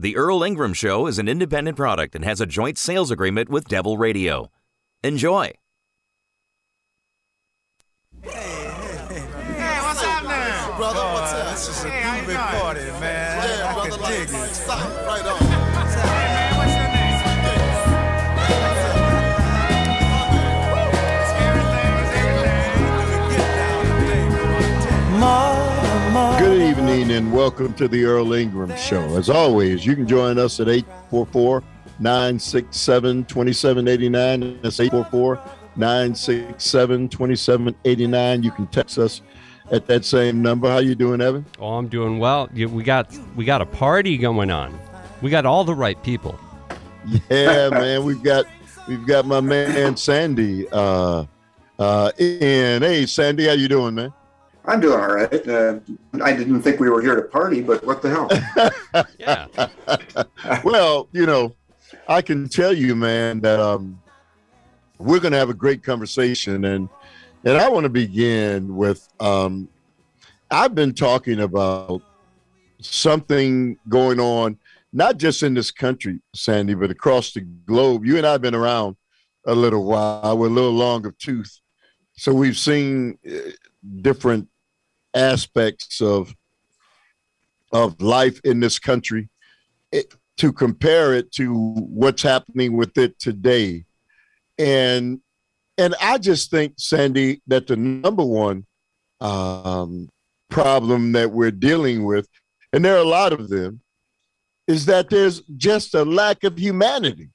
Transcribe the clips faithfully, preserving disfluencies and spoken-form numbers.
The Earl Ingram Show is an independent product and has a joint sales agreement with Devil Radio. Enjoy. Hey, hey, hey. Hey, what's up now? Brother, what's up? This is a hey, groovy party, man. Yeah, I brother, can like, dig it. stop right on. Hey, man, what's your name? Good evening and welcome to the Earl Ingram Show. As always, you can join us at eight four four, nine six seven, two seven eight nine. That's eight four four, nine six seven, two seven eight nine. You can text us at that same number. How you doing, Evan? Oh, I'm doing well. You, we got we got a party going on. We got all the right people. Yeah, man. We've got we've got my man Sandy uh, uh, in. Hey, Sandy, how you doing, man? I'm doing all right. Uh, I didn't think we were here to party, but what the hell? Yeah. Well, you know, I can tell you, man, that um, we're going to have a great conversation. And and I want to begin with, um, I've been talking about something going on, not just in this country, Sandy, but across the globe. You and I have been around a little while. We're a little long of tooth. So we've seen uh, different aspects of of life in this country. It, to compare it to what's happening with it today. And and I just think, Sandy, that the number one um, problem that we're dealing with, and there are a lot of them, is that there's just a lack of humanity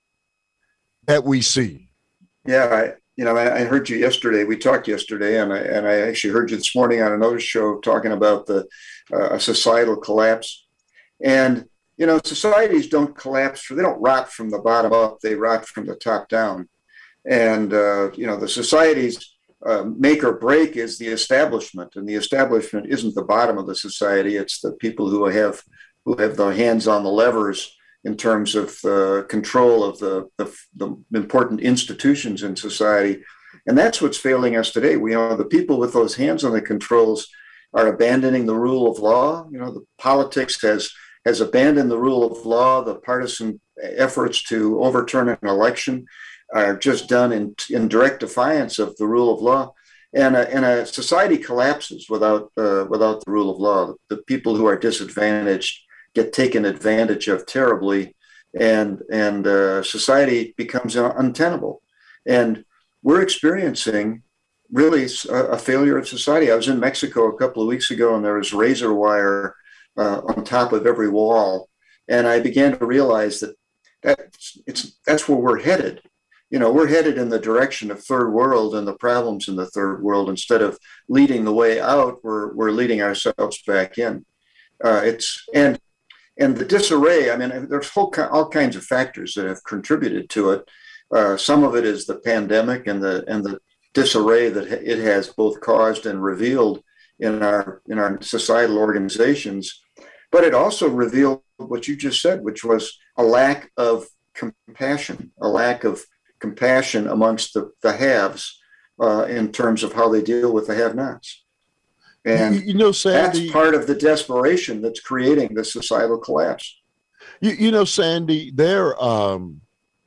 that we see. Yeah, I, you know, I, I heard you yesterday. We talked yesterday, and I and I actually heard you this morning on another show talking about the uh, societal collapse. And you know, societies don't collapse, for they don't rot from the bottom up, they rot from the top down. And, uh, you know, the society's uh, make or break is the establishment, and the establishment isn't the bottom of the society. It's the people who have who have their hands on the levers in terms of uh, control of the, the, the important institutions in society. And that's what's failing us today. We know the people with those hands on the controls are abandoning the rule of law. You know, the politics has has abandoned the rule of law. The partisan efforts to overturn an election are just done in, in direct defiance of the rule of law. And a, and a society collapses without uh, without the rule of law. The people who are disadvantaged get taken advantage of terribly, and, and uh, society becomes untenable. And we're experiencing really a, a failure of society. I was in Mexico a couple of weeks ago, and there was razor wire Uh, on top of every wall, and I began to realize that that's it's that's where we're headed. You know, we're headed in the direction of third world and the problems in the third world. Instead of leading the way out, we're we're leading ourselves back in. Uh, it's and and the disarray. I mean, there's whole all kinds of factors that have contributed to it. Uh, some of it is the pandemic and the and the disarray that it has both caused and revealed in our in our societal organizations. But it also revealed what you just said, which was a lack of compassion, a lack of compassion amongst the, the haves uh, in terms of how they deal with the have-nots. And you, you know, Sandy, that's part of the desperation that's creating the societal collapse. You, you know, Sandy, they're, um,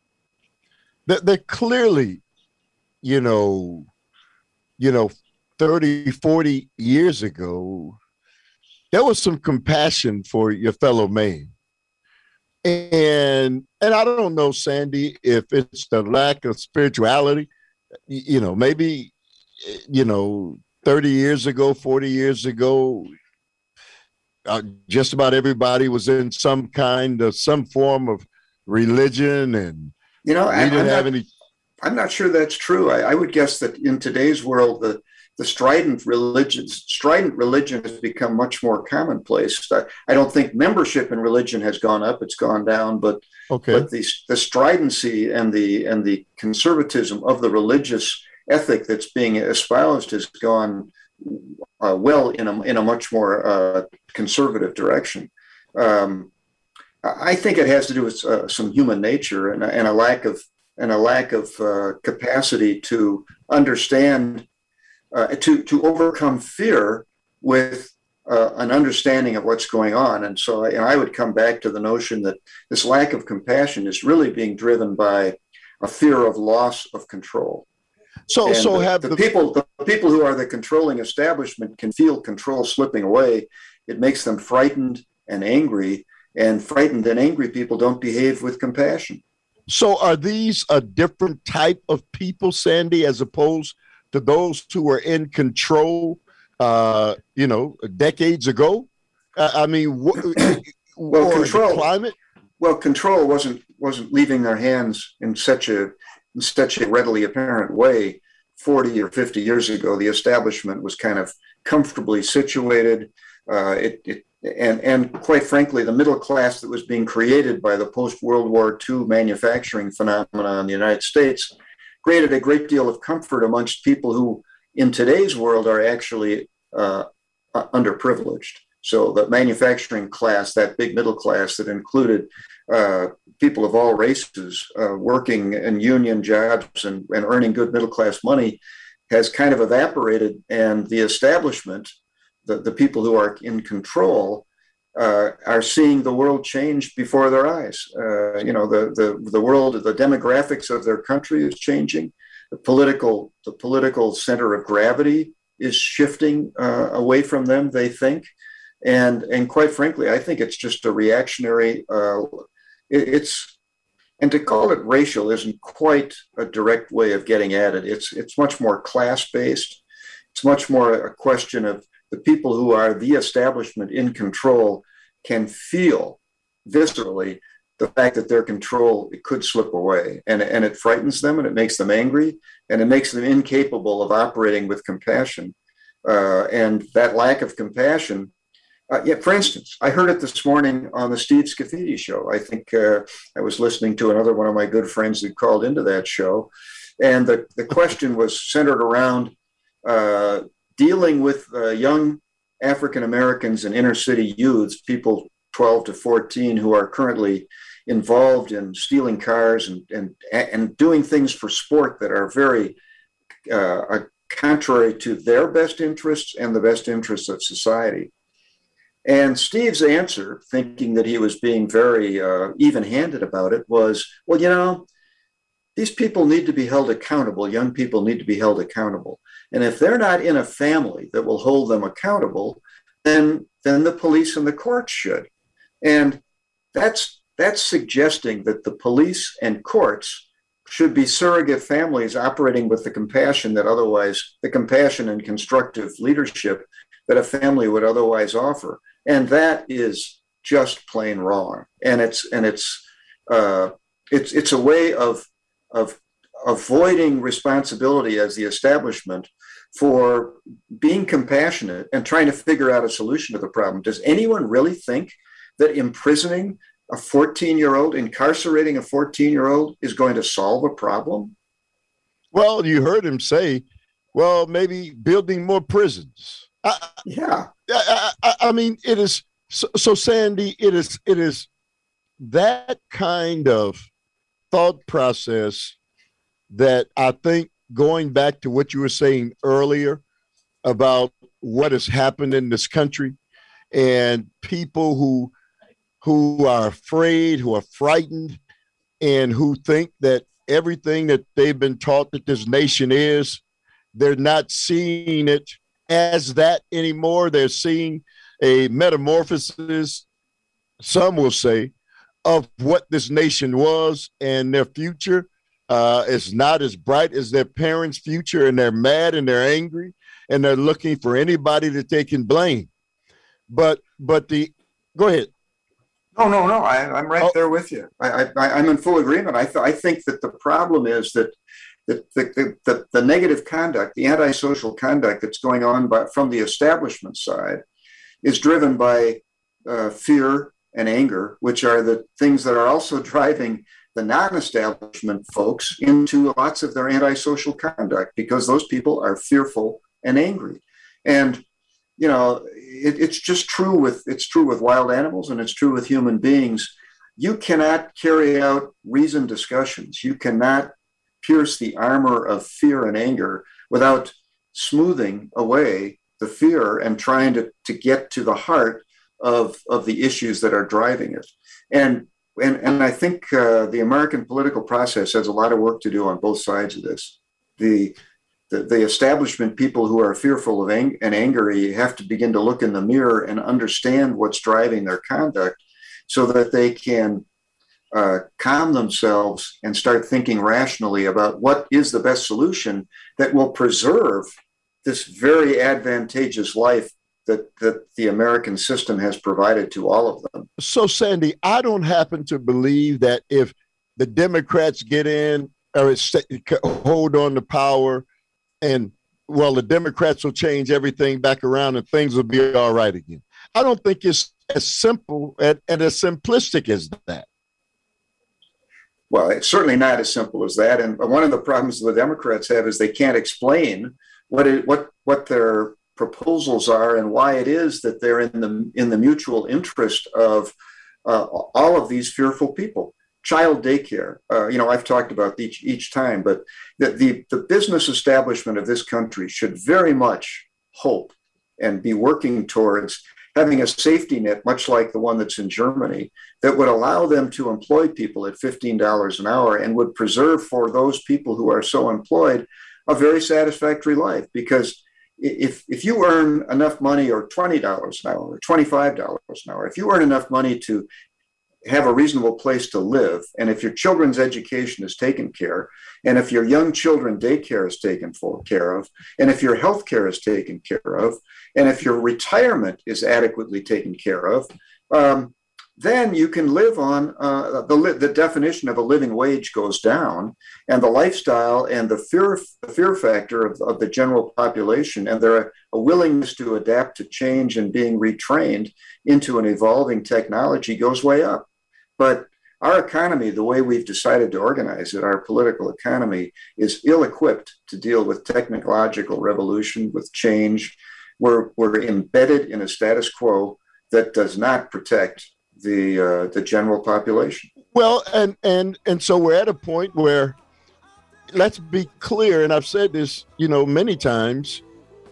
they're, they're clearly, you know, you know, thirty, forty years ago, there was some compassion for your fellow man. And and I don't know, Sandy, if it's the lack of spirituality, you know, maybe, you know, thirty years ago, forty years ago, uh, just about everybody was in some kind of, some form of religion, and you know, we I, didn't I'm have not, any. I'm not sure that's true. I, I would guess that in today's world, the The strident religion, strident religion has become much more commonplace. I, I don't think membership in religion has gone up; it's gone down. But Okay. but the the stridency and the and the conservatism of the religious ethic that's being espoused has gone uh, well in a in a much more uh, conservative direction. Um, I think it has to do with uh, some human nature and, and a lack of and a lack of uh, capacity to understand. Uh, to to overcome fear with uh, an understanding of what's going on. And so I, and I would come back to the notion that this lack of compassion is really being driven by a fear of loss of control. So, and so the, have the, the people, the people who are the controlling establishment can feel control slipping away. It makes them frightened and angry, and frightened and angry people don't behave with compassion. So are these a different type of people, Sandy, as opposed to those who were in control, uh, you know, decades ago? Uh, I mean, what, well, or control the climate. Well, control wasn't wasn't leaving their hands in such a in such a readily apparent way. Forty or fifty years ago, the establishment was kind of comfortably situated. Uh, it, it and and quite frankly, the middle class that was being created by the post-World War Two manufacturing phenomenon in the United States created a great deal of comfort amongst people who, in today's world, are actually uh, underprivileged. So the manufacturing class, that big middle class that included uh, people of all races uh, working in union jobs and, and earning good middle class money, has kind of evaporated. And the establishment, the, the people who are in control, uh, are seeing the world change before their eyes. Uh, you know, the, the, the world, the demographics of their country is changing. The political, the political center of gravity is shifting uh, away from them, they think. And and quite frankly, I think it's just a reactionary, uh, it, it's, and to call it racial isn't quite a direct way of getting at it. It's, it's much more class-based. It's much more a question of the people who are the establishment in control can feel viscerally the fact that their control, it could slip away. And, and it frightens them, and it makes them angry, and it makes them incapable of operating with compassion. Uh, and that lack of compassion, Uh, yeah, for instance, I heard it this morning on the Steve Scafidi show. I think uh, I was listening to another one of my good friends who called into that show. And the, the question was centered around uh, dealing with uh, young African Americans and inner city youths, people twelve to fourteen, who are currently involved in stealing cars and, and, and doing things for sport that are very uh, contrary to their best interests and the best interests of society. And Steve's answer, thinking that he was being very uh, even-handed about it, was, well, you know, these people need to be held accountable. Young people need to be held accountable. And if they're not in a family that will hold them accountable, then, then the police and the courts should. And that's, that's suggesting that the police and courts should be surrogate families operating with the compassion that otherwise, the compassion and constructive leadership that a family would otherwise offer. And that is just plain wrong. And it's and it's uh, it's it's a way of of avoiding responsibility as the establishment for being compassionate and trying to figure out a solution to the problem. Does anyone really think that imprisoning a fourteen-year-old, incarcerating a fourteen-year-old is going to solve a problem? Well, you heard him say, well, maybe building more prisons. I, yeah. I, I, I mean, it is so, so, Sandy, it is it is that kind of thought process that I think, going back to what you were saying earlier about what has happened in this country and people who who are afraid, who are frightened, and who think that everything that they've been taught that this nation is, they're not seeing it as that anymore. They're seeing a metamorphosis, some will say, of what this nation was, and their future uh, is not as bright as their parents' future, and they're mad and they're angry, and they're looking for anybody that they can blame. But but the go ahead. No, no, no. I, I'm right oh. there with you. I, I, I'm in full agreement. I, th- I think that the problem is that The, the, the, the negative conduct, the antisocial conduct that's going on by, from the establishment side is driven by uh, fear and anger, which are the things that are also driving the non-establishment folks into lots of their antisocial conduct, because those people are fearful and angry. And, you know, it, it's just true with, it's true with wild animals, and it's true with human beings. You cannot carry out reasoned discussions. You cannot pierce the armor of fear and anger without smoothing away the fear and trying to, to get to the heart of, of the issues that are driving it. And and, and I think uh, the American political process has a lot of work to do on both sides of this. The The, the establishment people who are fearful of ang- and angry have to begin to look in the mirror and understand what's driving their conduct so that they can uh, calm themselves and start thinking rationally about what is the best solution that will preserve this very advantageous life that, that the American system has provided to all of them. So, Sandy, I don't happen to believe that if the Democrats get in or hold on to power, and, well, the Democrats will change everything back around and things will be all right again. I don't think it's as simple and, and as simplistic as that. Well, it's certainly not as simple as that. And one of the problems the Democrats have is they can't explain what it, what what their proposals are and why it is that they're in the in the mutual interest of uh, all of these fearful people. Child daycare, uh, you know, I've talked about each each time, but the, the the business establishment of this country should very much hope and be working towards having a safety net, much like the one that's in Germany, that would allow them to employ people at fifteen dollars an hour and would preserve for those people who are so employed a very satisfactory life. Because if if you earn enough money, or twenty dollars an hour, or twenty-five dollars an hour, if you earn enough money to have a reasonable place to live, and if your children's education is taken care, and if your young children daycare is taken full care of, and if your health care is taken care of, and if your retirement is adequately taken care of, um, then you can live on uh, the, the definition of a living wage goes down, and the lifestyle and the fear the fear factor of, of the general population and their a willingness to adapt to change and being retrained into an evolving technology goes way up. But our economy, the way we've decided to organize it, our political economy, is ill-equipped to deal with technological revolution, with change. We're, we're embedded in a status quo that does not protect the uh, the general population. Well, and and and so we're at a point where, let's be clear, and I've said this, you know, many times,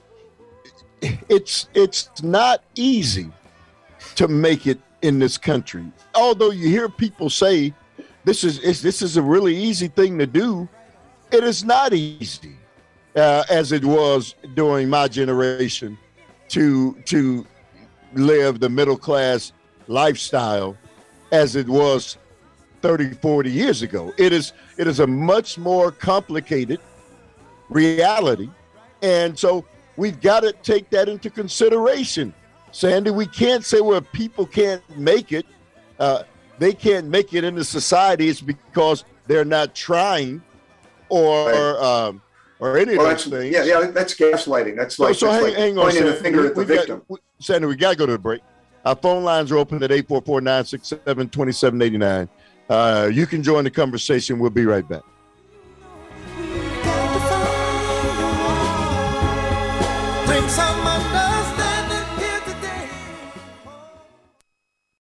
it's it's not easy to make it in this country. Although you hear people say this is, is this is a really easy thing to do, it is not easy, uh, as it was during my generation, to to live the middle class lifestyle as it was thirty, forty years ago. It is it is a much more complicated reality, and so we've got to take that into consideration. Sandy, we can't say, well, people can't make it. Uh, they can't make it into society. It's because they're not trying, or right. or, um, or any well, of those things. Yeah, yeah, that's gaslighting. That's like, so, so that's hang, like hang on, pointing Sandy. the finger we, at the we victim. Got, we, Sandy, we got to go to the break. Our phone lines are open at eight four four, nine six seven, two seven eight nine. Uh, you can join the conversation. We'll be right back. Bring some under.